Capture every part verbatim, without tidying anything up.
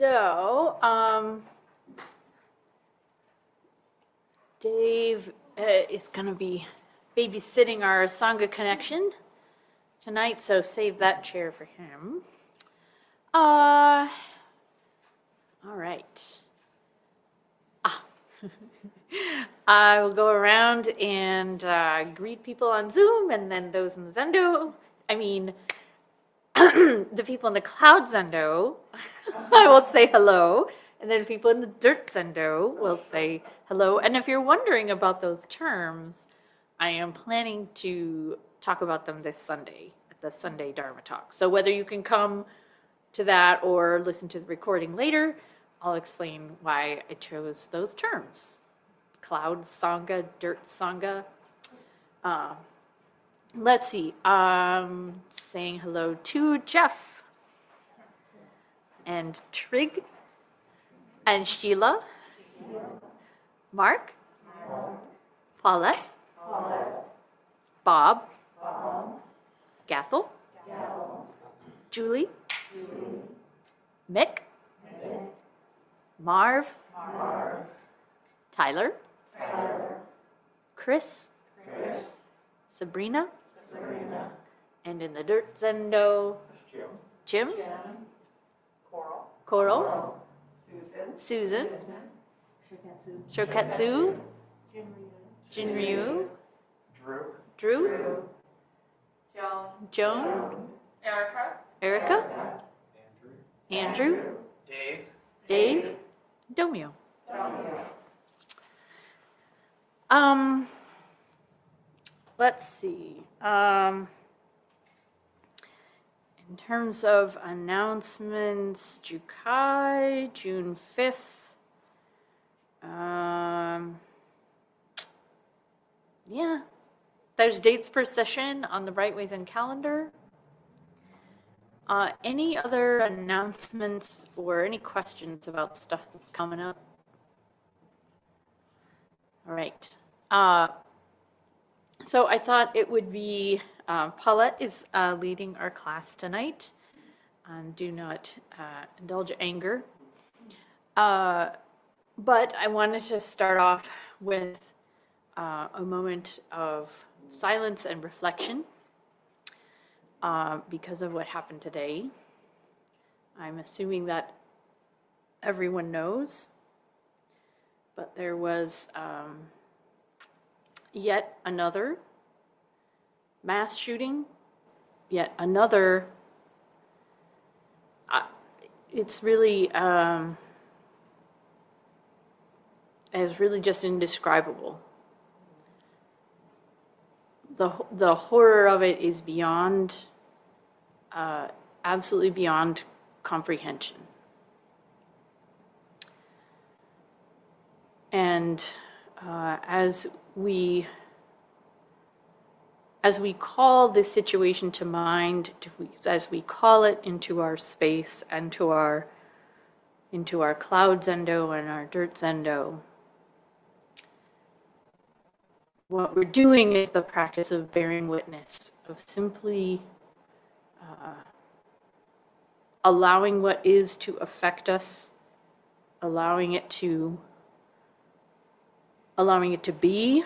So, um, Dave uh, is going to be babysitting our Sangha connection tonight, so save that chair for him. Uh, all right. Ah. I will go around and uh, greet people on Zoom, and then those in the Zendo. I mean, the people in the Cloud Zendo, I will say hello. And then people in the Dirt Zendo will say hello. And if you're wondering about those terms, I am planning to talk about them this Sunday at the Sunday Dharma Talk. So whether you can come to that or listen to the recording later, I'll explain why I chose those terms. Cloud Sangha, Dirt Sangha. Uh, let's see. Um, saying hello to Jeff and Trig and Sheila, Mark, Paulette, Bob, Gathel, Julie, Mick, Marv, Tyler, Chris, Sabrina, and in the Dirt Zendo, Jim, Coral, Susan, Shokatsu, Jinryu, Drew, Drew, Joan, Joan, Erica, Erica, Andrew, Andrew, Dave, Dave, Domio. Um, let's see. Um, in terms of announcements, Jukai, June fifth. Um, yeah, there's dates per session on the Brightway Zen calendar. Uh, any other announcements or any questions about stuff that's coming up? All right. Uh, so I thought it would be, uh, Paulette is uh, leading our class tonight on Do Not uh, Indulge Anger. Uh, but I wanted to start off with uh, a moment of silence and reflection uh, because of what happened today. I'm assuming that everyone knows, but there was um, yet another mass shooting, yet another, uh, it's really, um, it's really just indescribable. The, the horror of it is beyond, uh, absolutely beyond comprehension. And uh, as we as we call this situation to mind, as we call it into our space and to our into our Cloud Zendo and our Dirt Zendo, what we're doing is the practice of bearing witness, of simply uh, allowing what is to affect us, allowing it to allowing it to be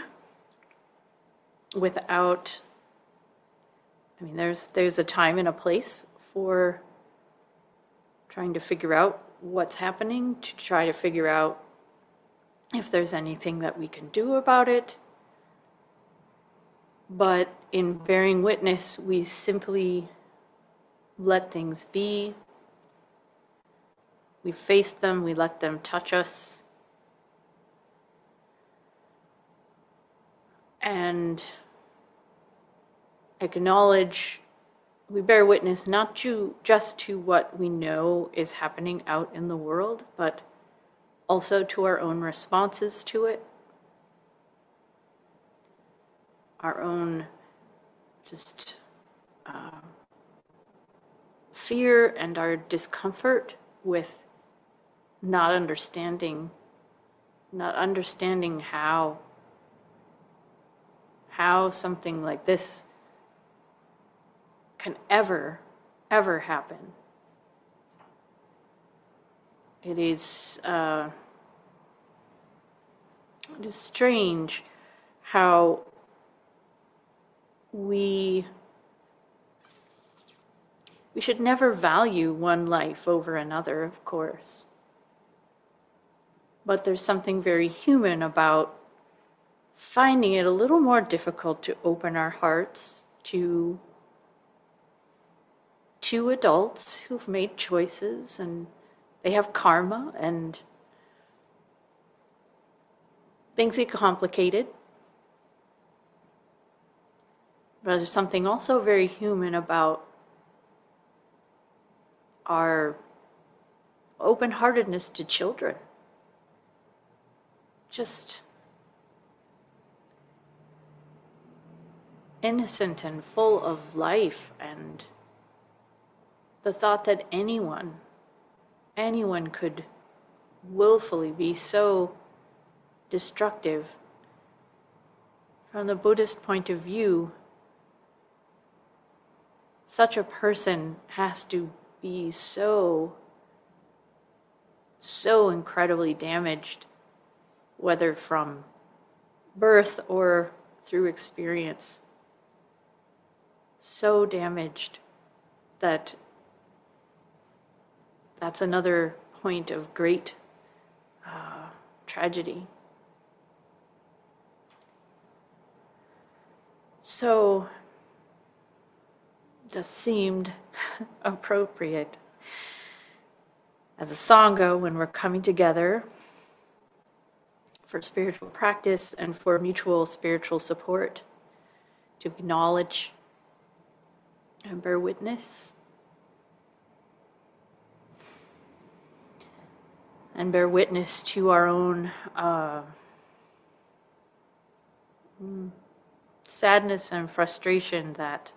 without, I mean, there's there's a time and a place for trying to figure out what's happening, to try to figure out if there's anything that we can do about it. But in bearing witness, we simply let things be. We face them, we let them touch us. And acknowledge, we bear witness not to just to what we know is happening out in the world, but also to our own responses to it, our own just uh, fear and our discomfort with not understanding, not understanding how how something like this can ever, ever happen. it is uh, it is strange how we we should never value one life over another, of course. But there's something very human about finding it a little more difficult to open our hearts to two adults who've made choices and they have karma and things get complicated. But there's something also very human about our open-heartedness to children. Just innocent and full of life, and the thought that anyone, anyone could willfully be so destructive. From the Buddhist point of view, such a person has to be so, so incredibly damaged, whether from birth or through experience. So damaged that that's another point of great uh, tragedy. So, just seemed appropriate as a Sangha when we're coming together for spiritual practice and for mutual spiritual support to acknowledge and bear witness and bear witness to our own uh, sadness and frustration that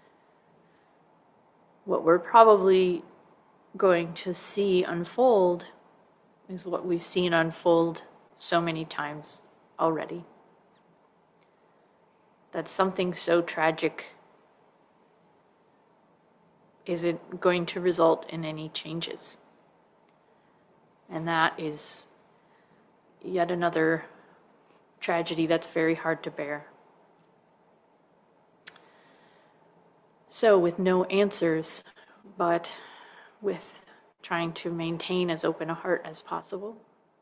what we're probably going to see unfold is what we've seen unfold so many times already. That something so tragic isn't going to result in any changes. And that is yet another tragedy that's very hard to bear. So, with no answers, but with trying to maintain as open a heart as possible.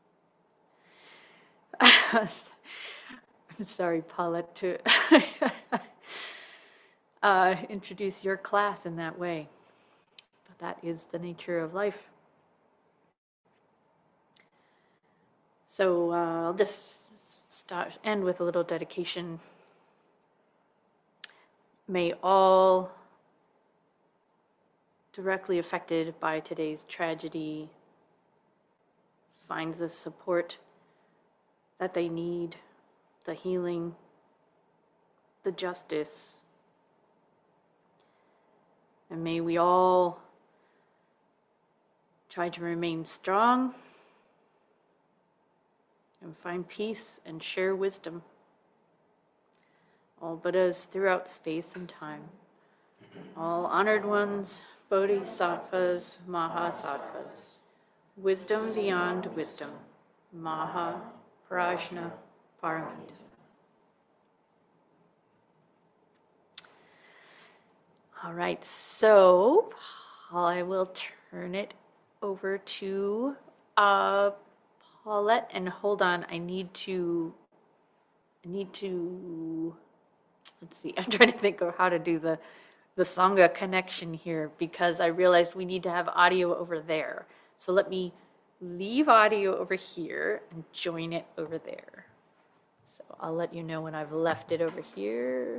I'm sorry, Paulette, to uh, introduce your class in that way. But that is the nature of life. So uh, I'll just start, end with a little dedication. May all directly affected by today's tragedy find the support that they need, the healing, the justice. And may we all try to remain strong and find peace and share wisdom. All Buddhas throughout space and time, all honored ones, bodhisattvas, mahasattvas, wisdom beyond wisdom, maha prajna paramita. All right, so I will turn it over to uh, Paulette, and hold on, I need to, I need to, let's see, I'm trying to think of how to do the, the Sangha connection here, because I realized we need to have audio over there. So let me leave audio over here and join it over there. So I'll let you know when I've left it over here.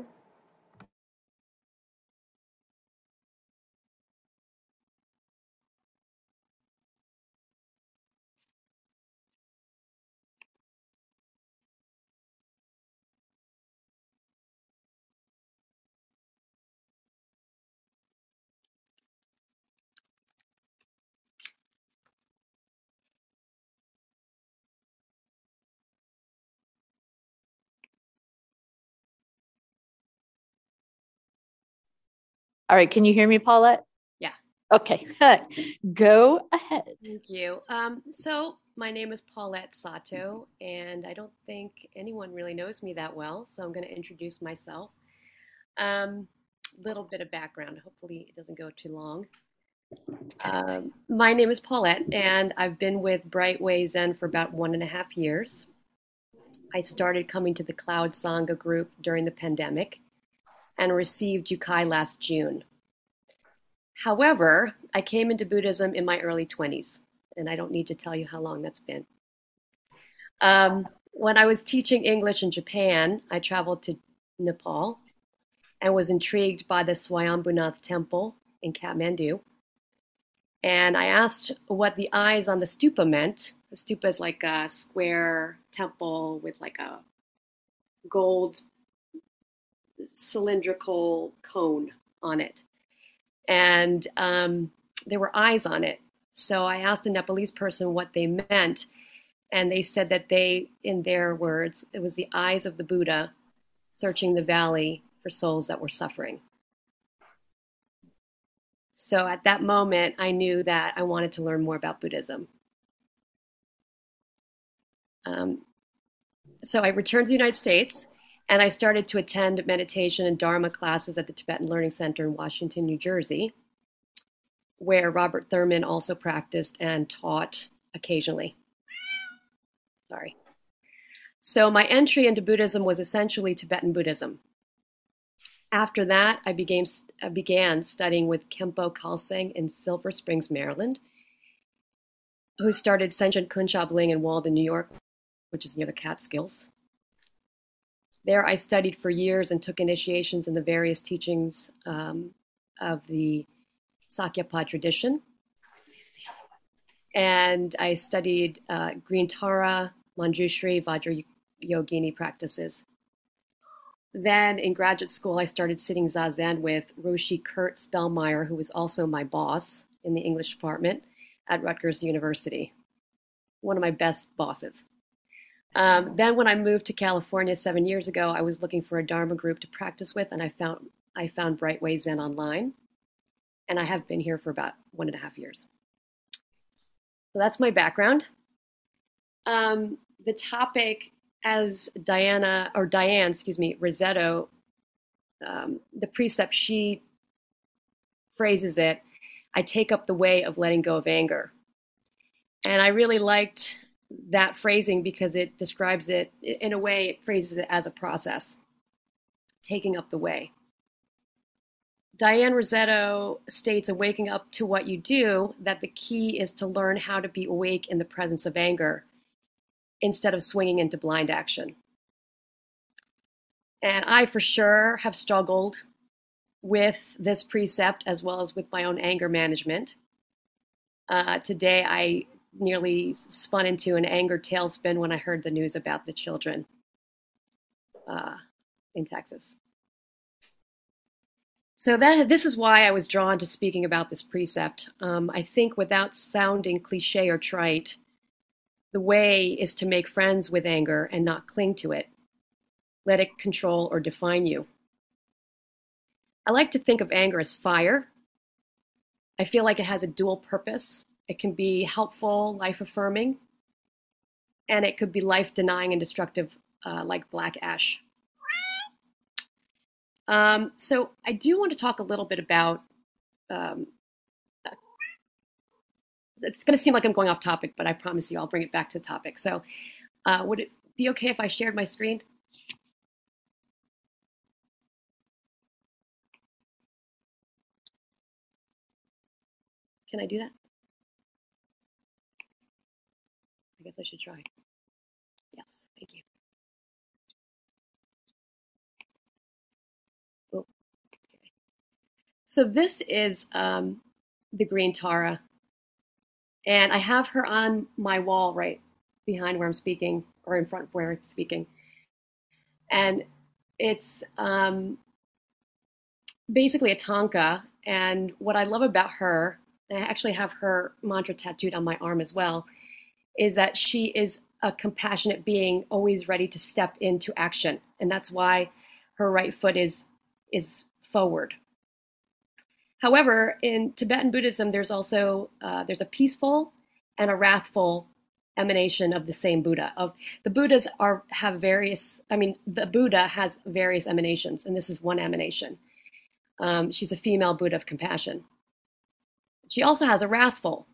All right, can you hear me, Paulette? Yeah. Okay, go ahead. Thank you. Um, so my name is Paulette Sato, and I don't think anyone really knows me that well, so I'm going to introduce myself. Um, little bit of background. Hopefully, it doesn't go too long. Um, my name is Paulette, and I've been with Brightway Zen for about one and a half years. I started coming to the Cloud Sangha group during the pandemic and received Yukai last June. However, I came into Buddhism in my early twenties, and I don't need to tell you how long that's been. Um, when I was teaching English in Japan, I traveled to Nepal and was intrigued by the Swayambhunath temple in Kathmandu. And I asked what the eyes on the stupa meant. The stupa is like a square temple with like a gold cylindrical cone on it. And um, there were eyes on it. So I asked a Nepalese person what they meant. And they said that they, in their words, it was the eyes of the Buddha searching the valley for souls that were suffering. So at that moment, I knew that I wanted to learn more about Buddhism. Um, so I returned to the United States, and I started to attend meditation and Dharma classes at the Tibetan Learning Center in Washington, New Jersey, where Robert Thurman also practiced and taught occasionally. Sorry. So my entry into Buddhism was essentially Tibetan Buddhism. After that, I began, I began studying with Khenpo Khalsang in Silver Springs, Maryland, who started Senchen Kunchab Ling in Walden, New York, which is near the Catskills. There I studied for years and took initiations in the various teachings um, of the Sakyapa tradition. And I studied uh, Green Tara, Manjushri, Vajra Yogini practices. Then in graduate school, I started sitting Zazen with Roshi Kurt Spellmeyer, who was also my boss in the English department at Rutgers University. One of my best bosses. Um, then when I moved to California seven years ago, I was looking for a Dharma group to practice with, and I found I found Brightway Zen online, and I have been here for about one and a half years. So that's my background. Um, the topic, as Diana, or Diane, excuse me, Rossetto, um, the precept, she phrases it, I take up the way of letting go of anger. And I really liked that phrasing because it describes it, in a way, it phrases it as a process, taking up the way. Diane Rossetto states in Waking Up to What You Do that the key is to learn how to be awake in the presence of anger instead of swinging into blind action. And I for sure have struggled with this precept as well as with my own anger management. Uh, today I nearly spun into an anger tailspin when I heard the news about the children uh, in Texas. So that this is why I was drawn to speaking about this precept. Um, I think without sounding cliche or trite, the way is to make friends with anger and not cling to it. Let it control or define you. I like to think of anger as fire. I feel like it has a dual purpose. It can be helpful, life-affirming, and it could be life-denying and destructive, uh, like black ash. Um, so I do want to talk a little bit about, um, uh, it's going to seem like I'm going off topic, but I promise you I'll bring it back to the topic. So uh, would it be okay if I shared my screen? Can I do that? I guess I should try. Yes, thank you. Oh, okay. So this is um, the Green Tara, and I have her on my wall right behind where I'm speaking, or in front of where I'm speaking. And it's um, basically a tanka, and what I love about her, and I actually have her mantra tattooed on my arm as well, is that she is a compassionate being, always ready to step into action. And that's why her right foot is, is forward. However, in Tibetan Buddhism, there's also uh, there's a peaceful and a wrathful emanation of the same Buddha. Of the Buddhas are have various. I mean, the Buddha has various emanations, and this is one emanation. Um, she's a female Buddha of compassion. She also has a wrathful,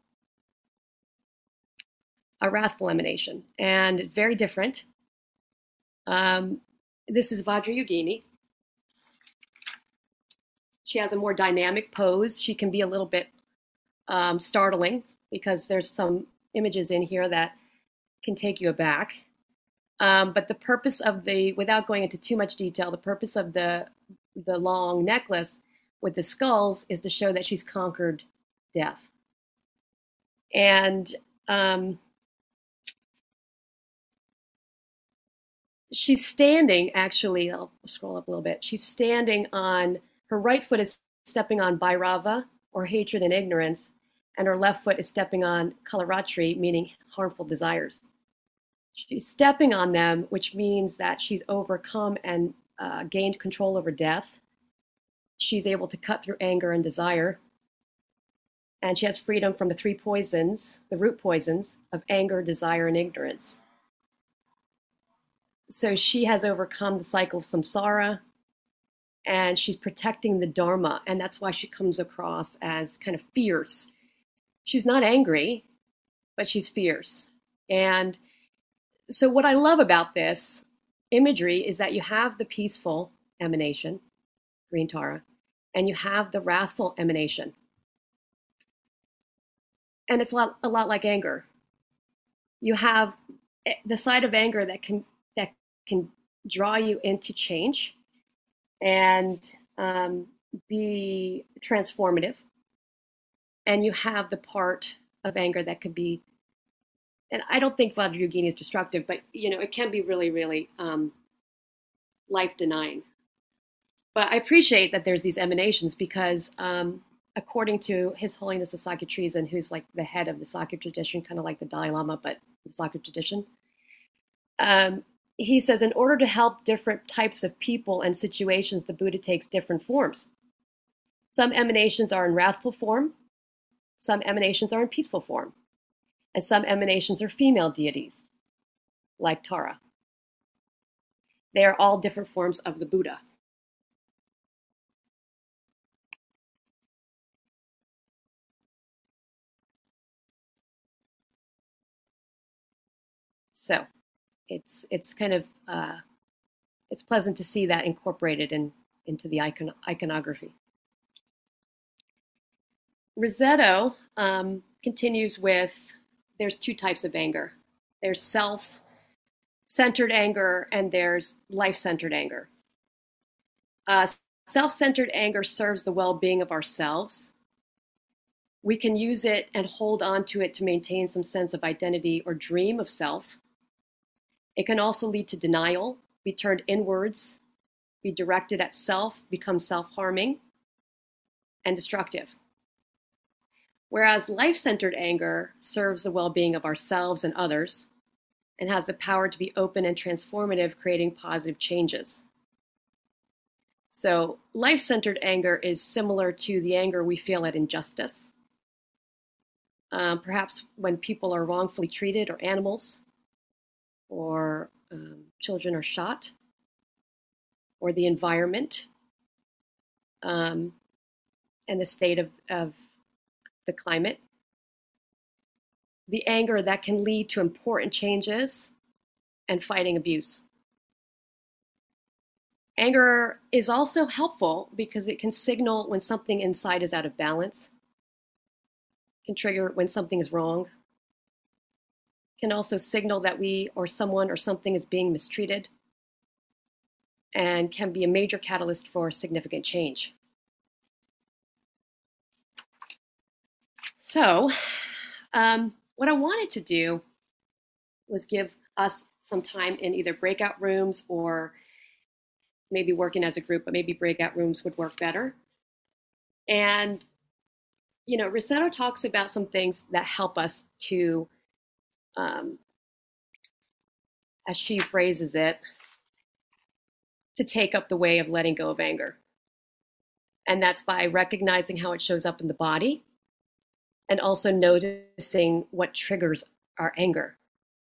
a wrathful emanation, and very different. Um, this is Vajrayogini. She has a more dynamic pose. She can be a little bit um, startling because there's some images in here that can take you aback. Um, but the purpose of the, without going into too much detail, the purpose of the the long necklace with the skulls is to show that she's conquered death. And um, she's standing, actually, I'll scroll up a little bit. She's standing on, her right foot is stepping on Bhairava, or hatred and ignorance, and her left foot is stepping on Kalaratri, meaning harmful desires. She's stepping on them, which means that she's overcome and uh, gained control over death. She's able to cut through anger and desire. And she has freedom from the three poisons, the root poisons of anger, desire, and ignorance. So she has overcome the cycle of samsara, and she's protecting the Dharma, and that's why she comes across as kind of fierce. She's not angry, but she's fierce. And so what I love about this imagery is that you have the peaceful emanation, green Tara, and you have the wrathful emanation. And it's a lot, a lot like anger. You have the side of anger that can that can draw you into change and um, be transformative. And you have the part of anger that could be, and I don't think Vajrayogini is destructive, but you know, it can be really, really um, life-denying. But I appreciate that there's these emanations because um, according to His Holiness the Sakya Trizin, who's like the head of the Sakya tradition, kind of like the Dalai Lama, but the Sakya tradition, um, he says, in order to help different types of people and situations, the Buddha takes different forms. Some emanations are in wrathful form, some emanations are in peaceful form, and some emanations are female deities, like Tara. They are all different forms of the Buddha. So it's it's kind of uh, it's pleasant to see that incorporated in into the icon, iconography. Rossetto um, continues with, there's two types of anger. There's self-centered anger and there's life-centered anger. Uh, self-centered anger serves the well-being of ourselves. We can use it and hold on to it to maintain some sense of identity or dream of self. It can also lead to denial, be turned inwards, be directed at self, become self-harming, and destructive. Whereas life-centered anger serves the well-being of ourselves and others and has the power to be open and transformative, creating positive changes. So life-centered anger is similar to the anger we feel at injustice. Um, perhaps when people are wrongfully treated, or animals, or um, children are shot, or the environment, um, and the state of, of the climate. The anger that can lead to important changes and fighting abuse. Anger is also helpful because it can signal when something inside is out of balance, can trigger when something is wrong, can also signal that we or someone or something is being mistreated, and can be a major catalyst for significant change. So, um, what I wanted to do was give us some time in either breakout rooms or maybe working as a group, but maybe breakout rooms would work better. And, you know, Rossetto talks about some things that help us to, um, as she phrases it, to take up the way of letting go of anger. And that's by recognizing how it shows up in the body and also noticing what triggers our anger.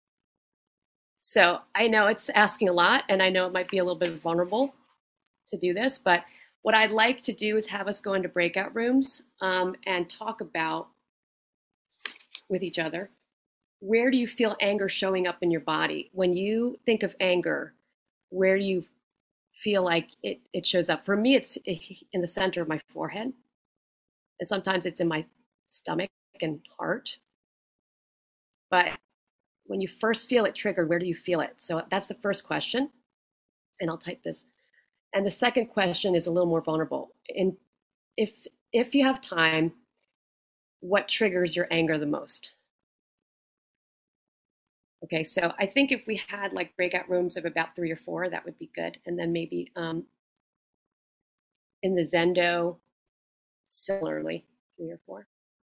So I know it's asking a lot, and I know it might be a little bit vulnerable to do this, but what I'd like to do is have us go into breakout rooms um, and talk about with each other, where do you feel anger showing up in your body? When you think of anger, where do you feel like it, it shows up? For me, it's in the center of my forehead. And sometimes it's in my stomach and heart. But when you first feel it triggered, where do you feel it? So that's the first question. And I'll type this. And the second question is a little more vulnerable. And if if you have time, what triggers your anger the most? Okay, so I think if we had like breakout rooms of about three or four, that would be good. And then maybe um, in the Zendo, similarly, three or four.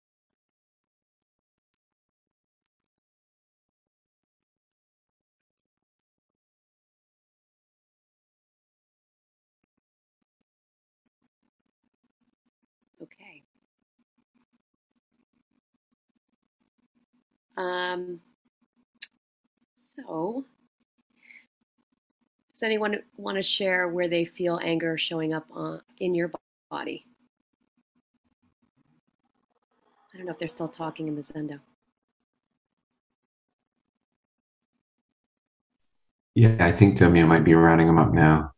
Okay. Um, so, does anyone want to share where they feel anger showing up on, in your body? I don't know if they're still talking in the Zendo. Yeah, I think Domia might be rounding them up now.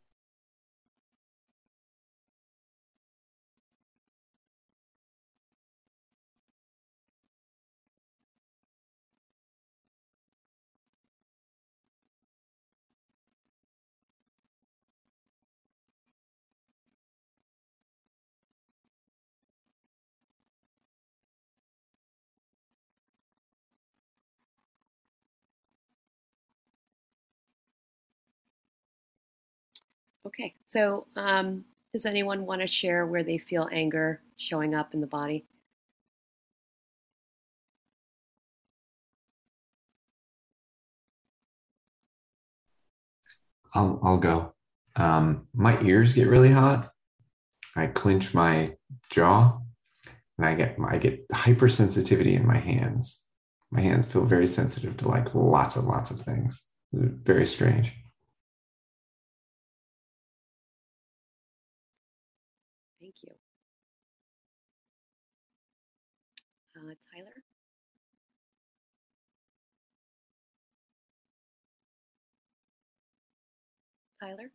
Okay, so um, does anyone want to share where they feel anger showing up in the body? I'll I'll go. Um, my ears get really hot. I clench my jaw, and I get I get hypersensitivity in my hands. My hands feel very sensitive to like lots and lots of things. Very strange. Thank you. Uh, Tyler? Tyler?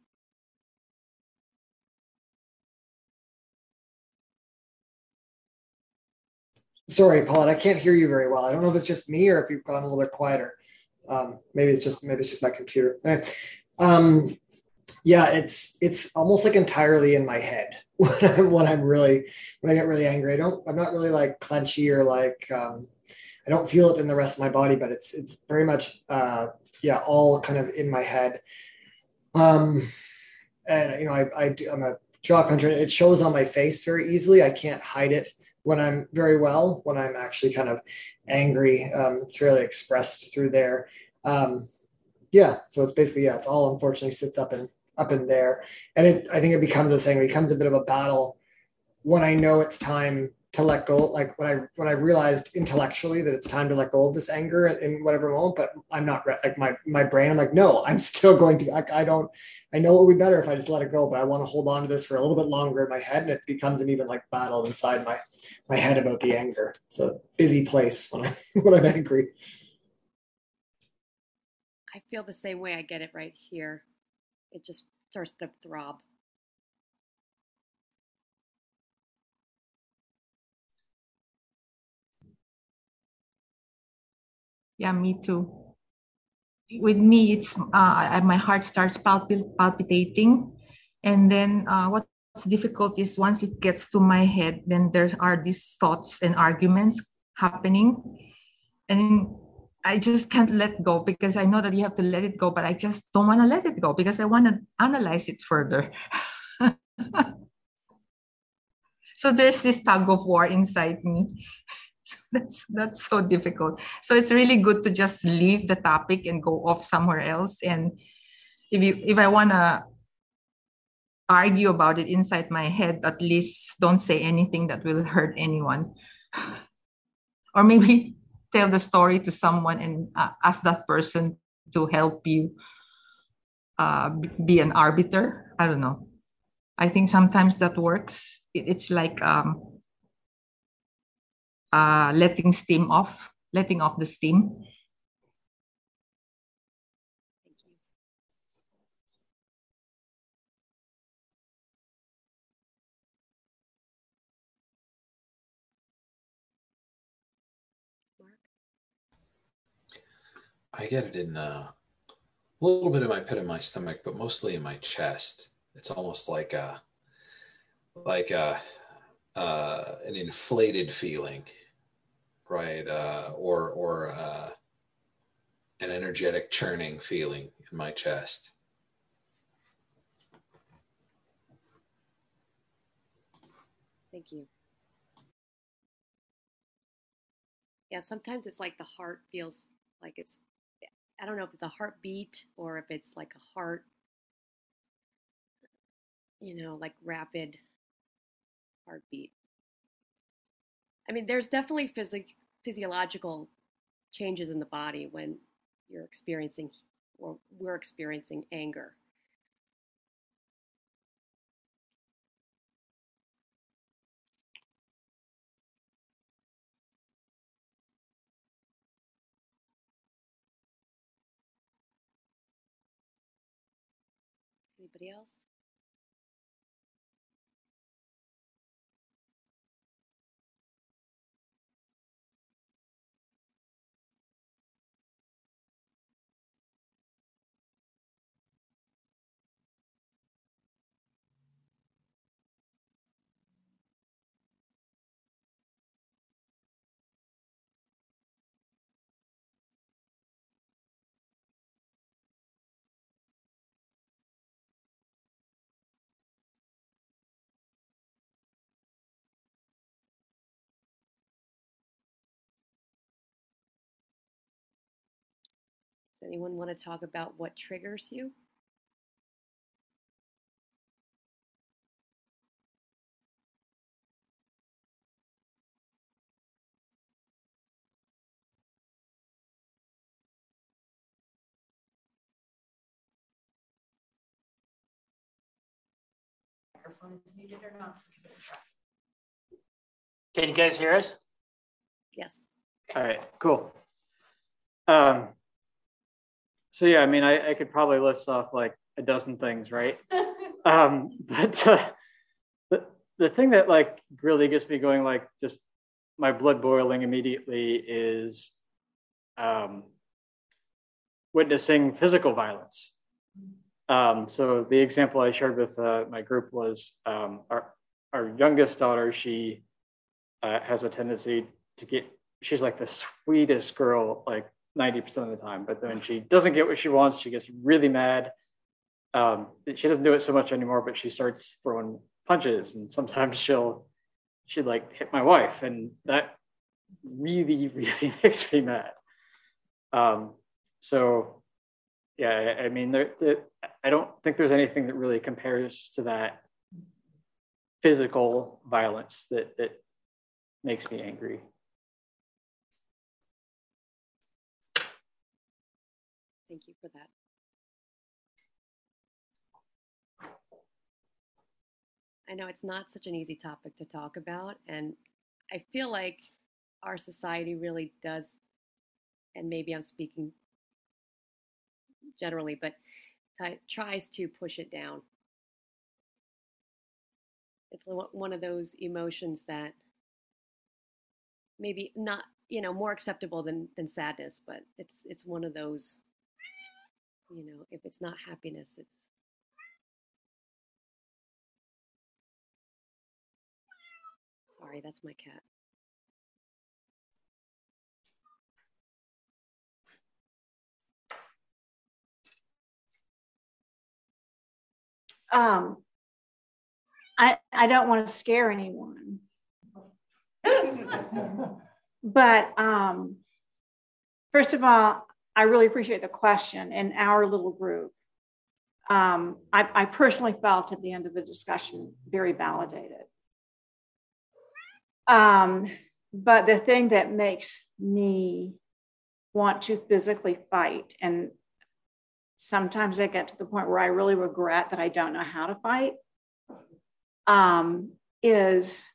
Sorry, Paulette, I can't hear you very well. I don't know if it's just me or if you've gone a little bit quieter. Um, maybe it's just maybe it's just my computer. Anyway, um, yeah, it's it's almost like entirely in my head when I'm when I'm really when I get really angry. I don't I'm not really like clenchy or like um, I don't feel it in the rest of my body, but it's it's very much uh, yeah, all kind of in my head. Um, and you know, I I do, I'm a jaw clencher. It shows on my face very easily. I can't hide it when I'm very well. When I'm actually kind of angry, um, it's really expressed through there. Um, yeah, so it's basically yeah, it's all unfortunately sits up in up in there, and it I think it becomes a thing. It becomes a bit of a battle when I know it's time to let go. Like when I when I realized intellectually that it's time to let go of this anger in, in whatever moment, but I'm not re- like my my brain. I'm like, no, I'm still going to. I, I don't. I know it would be better if I just let it go, but I want to hold on to this for a little bit longer in my head, and it becomes an even like battle inside my my head about the anger. It's a busy place when I when I'm angry. I feel the same way. I get it right here. It just starts to throb. Yeah, me too. With me, it's uh, my heart starts palpit- palpitating, and then uh, what's difficult is once it gets to my head, then there are these thoughts and arguments happening, and I just can't let go because I know that you have to let it go, but I just don't want to let it go because I want to analyze it further. So there's this tug of war inside me. So that's that's so difficult. So it's really good to just leave the topic and go off somewhere else. And if you if I wanna argue about it inside my head, at least don't say anything that will hurt anyone. Or maybe tell the story to someone and uh, ask that person to help you uh, be an arbiter. I don't know. I think sometimes that works. It, it's like um, uh, letting steam off, letting off the steam. I get it in uh, a little bit in my pit of my stomach, but mostly in my chest. It's almost like a, like a, uh, an inflated feeling, right? Uh, or or uh, an energetic churning feeling in my chest. Thank you. Yeah, sometimes it's like the heart feels like it's, I don't know if it's a heartbeat or if it's like a heart, you know, like rapid heartbeat. I mean, there's definitely physic physiological changes in the body when you're experiencing or we're experiencing anger. Anybody else? Does anyone want to talk about what triggers you? Microphone is muted or not? Can you guys hear us? Yes. All right, cool. Um, so yeah, I mean, I, I could probably list off like a dozen things, right? um, but uh, the, the thing that like really gets me going, like just my blood boiling immediately is um, witnessing physical violence. Um, so the example I shared with uh, my group was um, our, our youngest daughter, she uh, has a tendency to get, she's like the sweetest girl, like ninety percent of the time, but then when she doesn't get what she wants, she gets really mad. Um, she doesn't do it so much anymore, but she starts throwing punches, and sometimes she'll, she'd like hit my wife, and that really, really makes me mad. Um, so yeah, I, I mean, there, there, I don't think there's anything that really compares to that physical violence that, that makes me angry. Thank you for that. I know it's not such an easy topic to talk about, and I feel like our society really does, and maybe I'm speaking generally, but t- tries to push it down. It's one of those emotions that maybe not, you know, more acceptable than than sadness, but it's it's one of those, you know, if it's not happiness, it's sorry, that's my cat. Um, I I don't want to scare anyone, but um, first of all, I really appreciate the question in our little group. um, I, I personally felt at the end of the discussion very validated. Um, but the thing that makes me want to physically fight, and sometimes I get to the point where I really regret that I don't know how to fight, um, is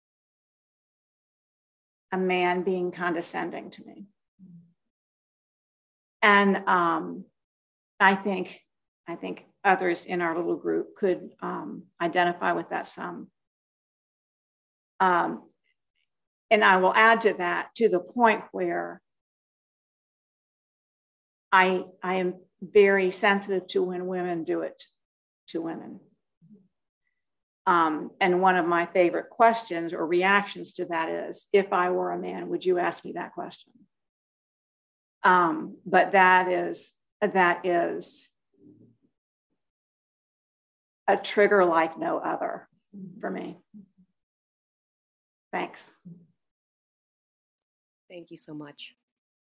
a man being condescending to me. And um, I think, I think others in our little group could um, identify with that some. Um, and I will add to that to the point where I, I am very sensitive to when women do it to women. Um, and one of my favorite questions or reactions to that is, if I were a man, would you ask me that question? Um, but that is, that is a trigger like no other for me. Thanks. Thank you so much.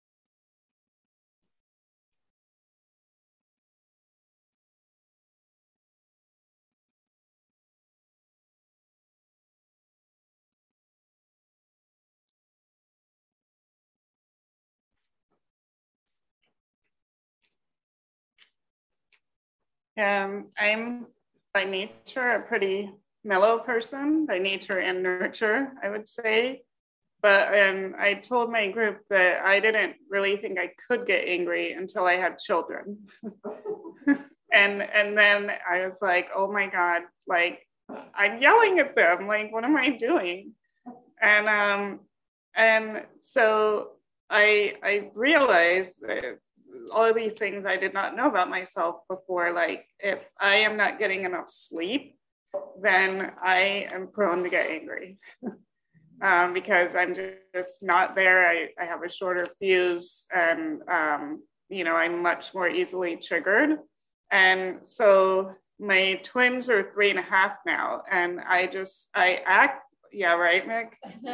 Um, I'm by nature a pretty mellow person, by nature and nurture, I would say. But um, I told my group that I didn't really think I could get angry until I had children. and and then I was like, oh my God, like I'm yelling at them. Like, what am I doing? And um, and so I I realized that all of these things I did not know about myself before. Like, if I am not getting enough sleep, then I am prone to get angry. Um, because I'm just not there. I, I have a shorter fuse, and, um, you know, I'm much more easily triggered. And so my twins are three and a half now, and I just, I act, yeah, right, Mick?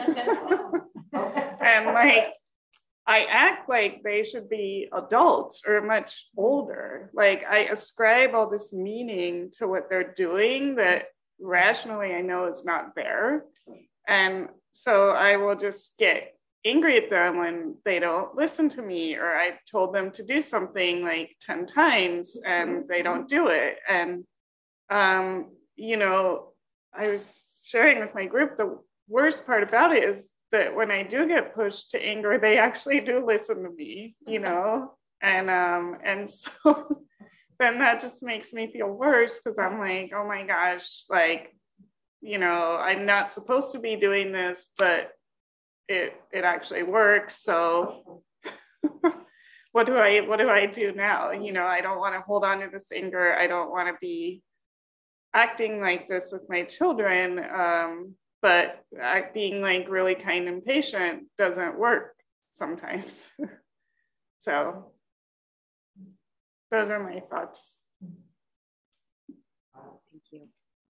And like, I act like they should be adults or much older. Like, I ascribe all this meaning to what they're doing that rationally I know is not there. And so I will just get angry at them when they don't listen to me, or I told them to do something like ten times and they don't do it. And, um, you know, I was sharing with my group, the worst part about it is that when I do get pushed to anger, they actually do listen to me, you know? And, um, and so then that just makes me feel worse, because I'm like, oh my gosh, like, you know, I'm not supposed to be doing this, but it it actually works. So what do I what do I do now? You know, I don't want to hold on to this anger. I don't want to be acting like this with my children. Um, but act, being like really kind and patient doesn't work sometimes. So those are my thoughts. Thank you.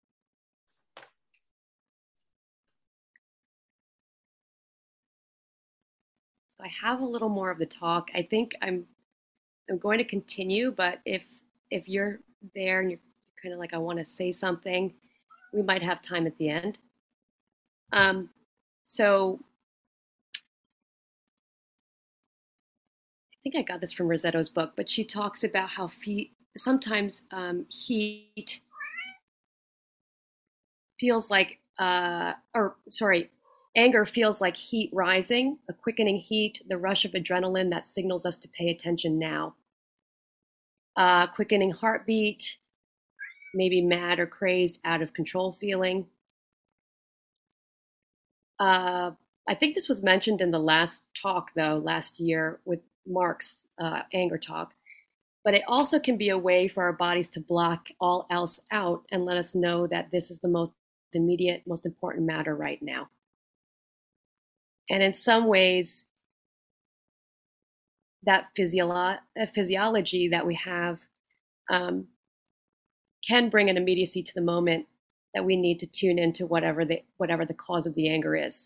I have a little more of the talk. I think I'm I'm going to continue, but if if you're there and you're kind of like, I want to say something, we might have time at the end. Um, so I think I got this from Rosetto's book, but she talks about how fe- sometimes um, heat feels like, uh, or sorry, anger feels like heat rising, a quickening heat, the rush of adrenaline that signals us to pay attention now. Uh, quickening heartbeat, maybe mad or crazed, out of control feeling. Uh, I think this was mentioned in the last talk, though, last year with Mark's uh, anger talk. But it also can be a way for our bodies to block all else out and let us know that this is the most immediate, most important matter right now. And in some ways, that physiolo- physiology that we have um, can bring an immediacy to the moment that we need to tune into whatever the, whatever the cause of the anger is.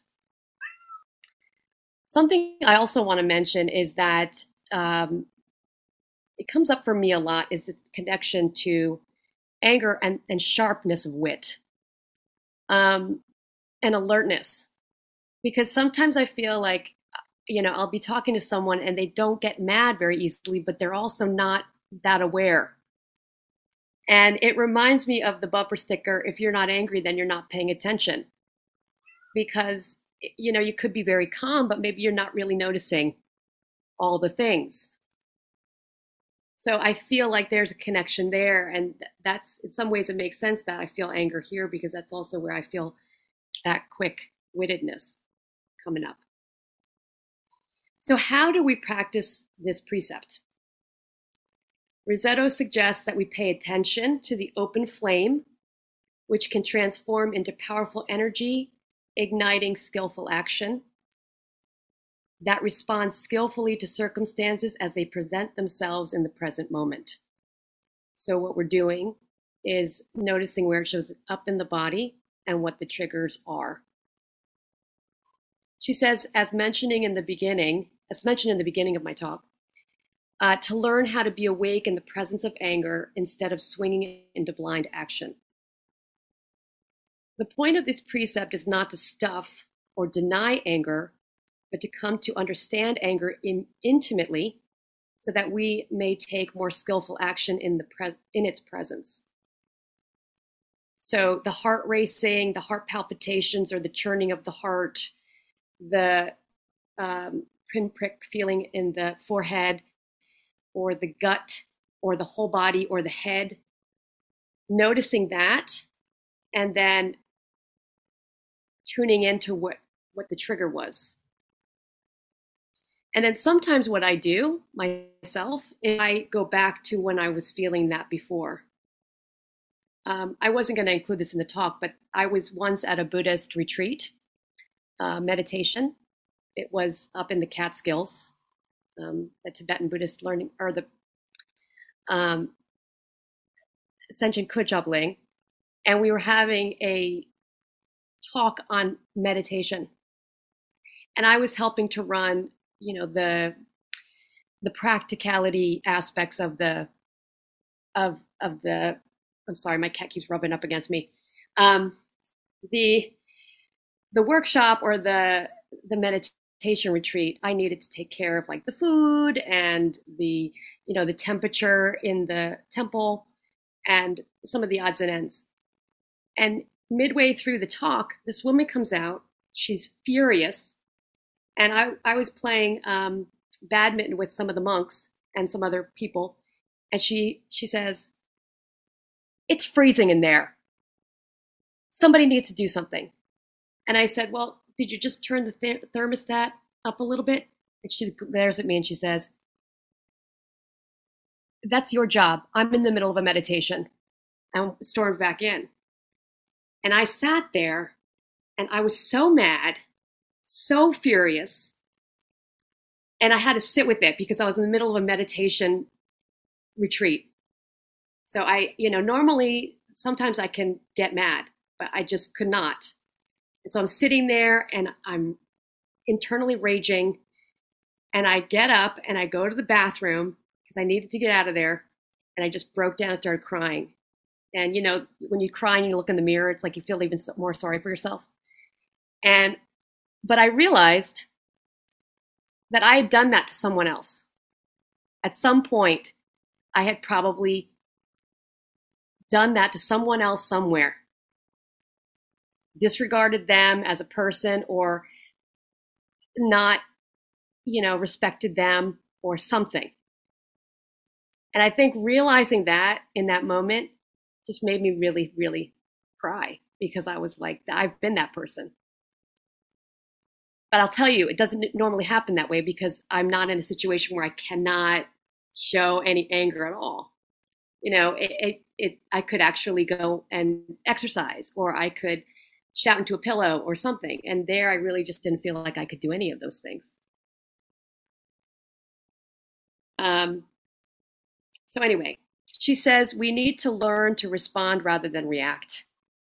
Something I also want to mention is that um, it comes up for me a lot is the connection to anger and, and sharpness of wit, um, and alertness. Because sometimes I feel like, you know, I'll be talking to someone and they don't get mad very easily, but they're also not that aware. And it reminds me of the bumper sticker, if you're not angry, then you're not paying attention. Because, you know, you could be very calm, but maybe you're not really noticing all the things. So I feel like there's a connection there. And that's, in some ways, it makes sense that I feel anger here, because that's also where I feel that quick-wittedness coming up. So how do we practice this precept? Rosetto suggests that we pay attention to the open flame, which can transform into powerful energy, igniting skillful action that responds skillfully to circumstances as they present themselves in the present moment. So what we're doing is noticing where it shows up in the body and what the triggers are. She says, as mentioning in the beginning, as mentioned in the beginning of my talk, Uh, to learn how to be awake in the presence of anger instead of swinging into blind action. The point of this precept is not to stuff or deny anger, but to come to understand anger in, intimately, so that we may take more skillful action in, the pres- in its presence. So the heart racing, the heart palpitations, or the churning of the heart, the um, pinprick feeling in the forehead, or the gut, or the whole body, or the head, noticing that, and then tuning into what, what the trigger was. And then sometimes what I do myself is I go back to when I was feeling that before. Um, I wasn't going to include this in the talk, but I was once at a Buddhist retreat, uh, meditation. It was up in the Catskills. Um, the Tibetan Buddhist learning, or the um, Senchen Kujabling, and we were having a talk on meditation. And I was helping to run, you know, the the practicality aspects of the of of the. I'm sorry, my cat keeps rubbing up against me. Um, the the workshop or the the meditation. retreat, I needed to take care of like the food and the, you know, the temperature in the temple and some of the odds and ends. And midway through the talk, this woman comes out, she's furious. And I, I was playing um, badminton with some of the monks and some other people. And she, she says, "It's freezing in there. Somebody needs to do something." And I said, "Well, did you just turn the th- thermostat up a little bit?" And she glares at me and she says, "That's your job. I'm in the middle of a meditation." And stormed back in. And I sat there and I was so mad, so furious. And I had to sit with it because I was in the middle of a meditation retreat. So I, you know, normally sometimes I can get mad, but I just could not. And so I'm sitting there and I'm internally raging, and I get up and I go to the bathroom because I needed to get out of there, and I just broke down and started crying. And you know, when you cry and you look in the mirror, it's like you feel even more sorry for yourself. And but I realized that I had done that to someone else. At some point, I had probably done that to someone else somewhere. Disregarded them as a person, or not, you know, respected them or something. And I think realizing that in that moment just made me really, really cry, because I was like, I've been that person. But I'll tell you, it doesn't normally happen that way, because I'm not in a situation where I cannot show any anger at all. You know, it, it, it I could actually go and exercise, or I could shout into a pillow or something. And there I really just didn't feel like I could do any of those things. Um, so anyway, she says we need to learn to respond rather than react.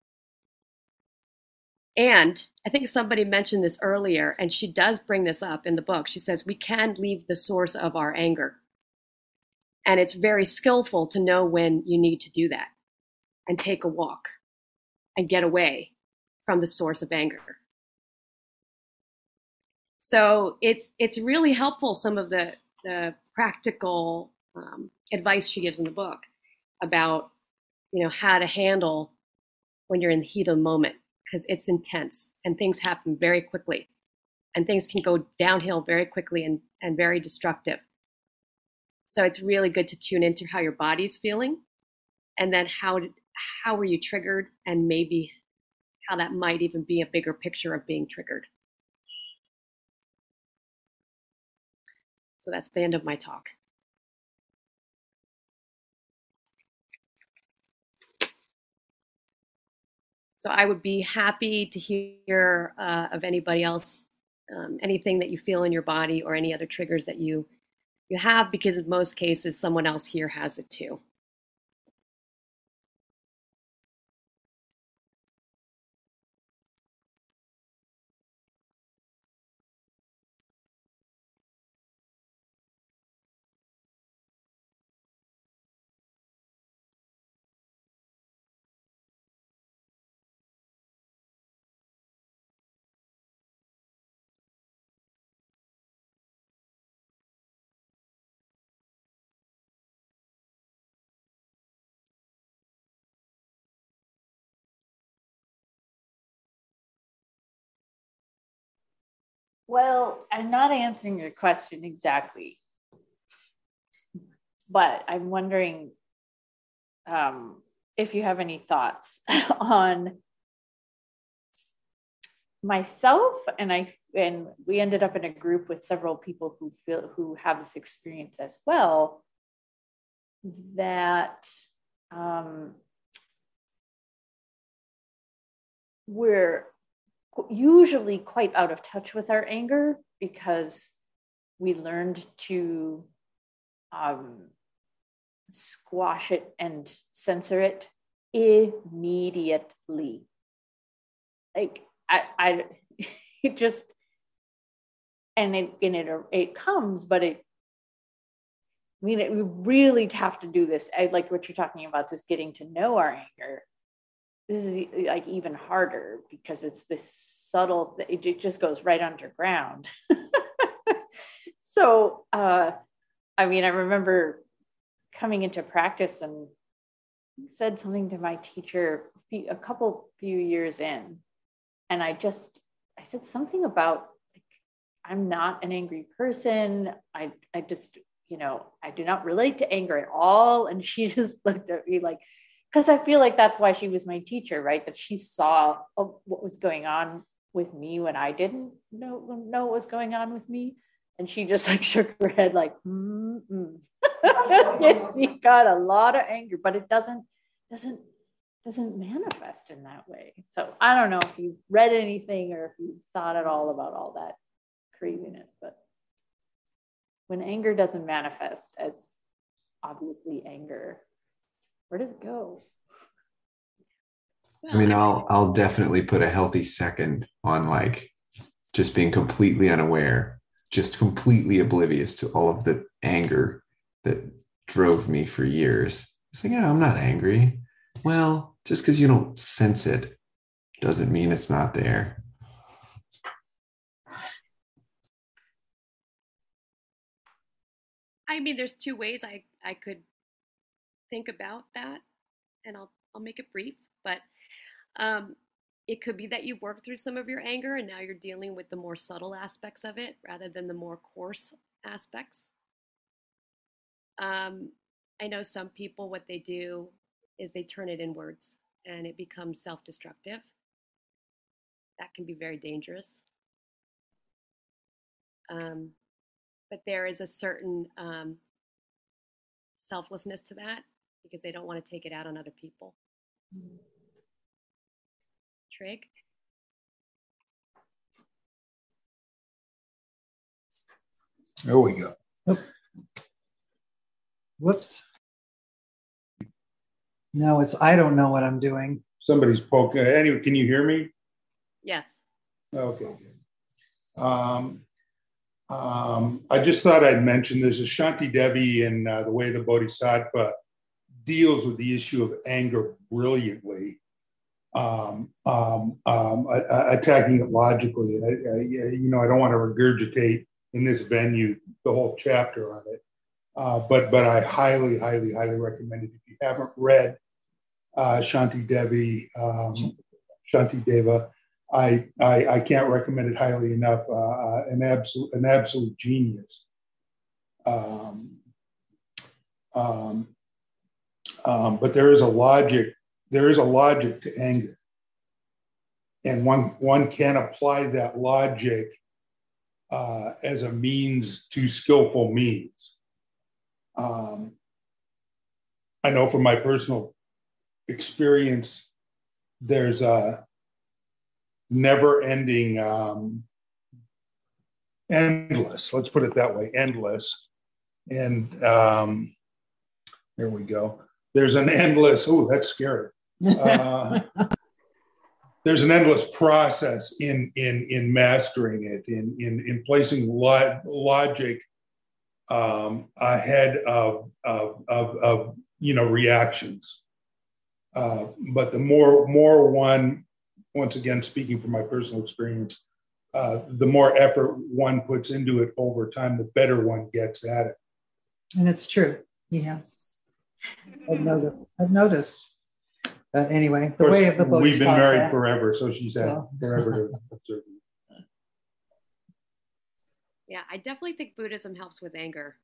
And I think somebody mentioned this earlier, and she does bring this up in the book. She says we can leave the source of our anger. And it's very skillful to know when you need to do that. and take a walk and get away from the source of anger. So it's it's really helpful, some of the, the practical um, advice she gives in the book about, you know, how to handle when you're in the heat of the moment, because it's intense and things happen very quickly and things can go downhill very quickly and, and very destructive. So it's really good to tune into how your body's feeling and then how did, how were you triggered, and maybe how that might even be a bigger picture of being triggered. So that's the end of my talk. So I would be happy to hear uh, of anybody else, um, anything that you feel in your body or any other triggers that you you have, because in most cases, someone else here has it too. Well, I'm not answering your question exactly, but I'm wondering um, if you have any thoughts on myself. And I and we ended up in a group with several people who feel who have this experience as well, that um, we're usually quite out of touch with our anger because we learned to um, squash it and censor it immediately. Like I, I it just, and it, and it, it comes, but it, I mean, it, we really have to do this. I like what you're talking about, this getting to know our anger. This is like even harder because it's this subtle, it just goes right underground. So, uh, I mean, I remember coming into practice and said something to my teacher a, few, a couple few years in. And I just, I said something about, like, I'm not an angry person. I, I just, you know, I do not relate to anger at all. And she just looked at me like, because I feel like that's why she was my teacher, right? That she saw what was going on with me when I didn't know, know what was going on with me. And she just like shook her head like, mm-mm. You got a lot of anger, but it doesn't, doesn't, doesn't manifest in that way. So I don't know if you read anything or if you thought at all about all that craziness, but when anger doesn't manifest as obviously anger, where does it go? I mean, I'll I'll definitely put a healthy second on like just being completely unaware, just completely oblivious to all of the anger that drove me for years. It's like, yeah, I'm not angry. Well, just because you don't sense it doesn't mean it's not there. I mean, there's two ways I, I could think about that, and I'll I'll make it brief, but um, it could be that you worked through some of your anger and now you're dealing with the more subtle aspects of it rather than the more coarse aspects. Um, I know some people, what they do is they turn it inwards and it becomes self-destructive. That can be very dangerous. Um, but there is a certain um, selflessness to that because they don't want to take it out on other people. Mm. Trig? There we go. Oh. Whoops. No, it's, I don't know what I'm doing. Somebody's poking. Anyway, can you hear me? Yes. Okay. Um, um, I just thought I'd mention there's a Shanti Devi in uh, The Way of the Bodhisattva deals with the issue of anger brilliantly, um, um, um, uh, uh, attacking it logically. And I, I, you know, I don't want to regurgitate in this venue the whole chapter on it, uh, but but I highly, highly, highly recommend it. If you haven't read uh, Shanti Devi, um, Shanti Deva, I, I I can't recommend it highly enough. Uh, an absolute an absolute genius. Um, um, um, but there is a logic. There is a logic to anger, and one one can apply that logic uh, as a means to skillful means. Um, I know from my personal experience, there's a never-ending, um, endless. Let's put it that way, endless. And um, there we go. There's an endless. Oh, that's scary. Uh, there's an endless process in in in mastering it, in in in placing lo- logic um, ahead of, of of of you know reactions. Uh, but the more more one, once again speaking from my personal experience, uh, the more effort one puts into it over time, the better one gets at it. And it's true. Yes. I've noticed. I've noticed. But anyway, the course, way of the Bodhisattva. We've been married forever, so she's had So. forever to observe. Yeah, I definitely think Buddhism helps with anger.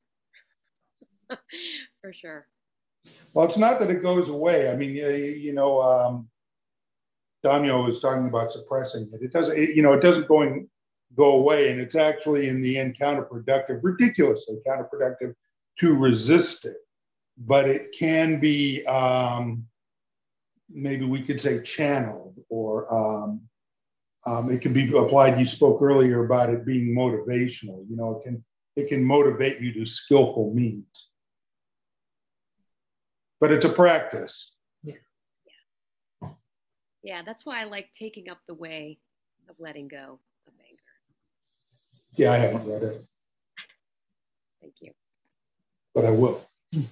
For sure. Well, it's not that it goes away. I mean, you, you know, um, Damyo was talking about suppressing it. It doesn't, it, you know, it doesn't going go away, and it's actually in the end counterproductive, ridiculously counterproductive to resist it. But it can be, um, maybe we could say, channeled, or um, um, it can be applied. You spoke earlier about it being motivational. You know, it can it can motivate you to skillful means. But it's a practice. Yeah. Yeah, that's why I like Taking Up the Way of Letting Go of Anger. Yeah, I haven't read it. Thank you. But I will.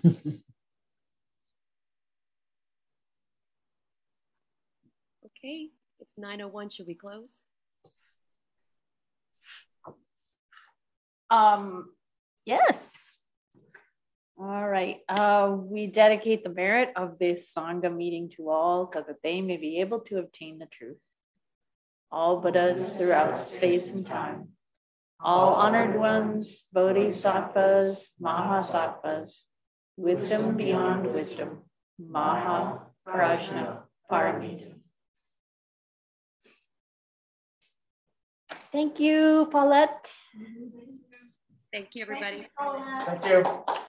Okay, it's nine oh one. Should we close? Um, yes. All right. Uh, we dedicate the merit of this Sangha meeting to all so that they may be able to obtain the truth. All Buddhas throughout space and time. All honored ones, bodhisattvas, mahasattvas, wisdom beyond wisdom, maha prajna paramita. Thank you, Paulette. Thank you, everybody. Thank you.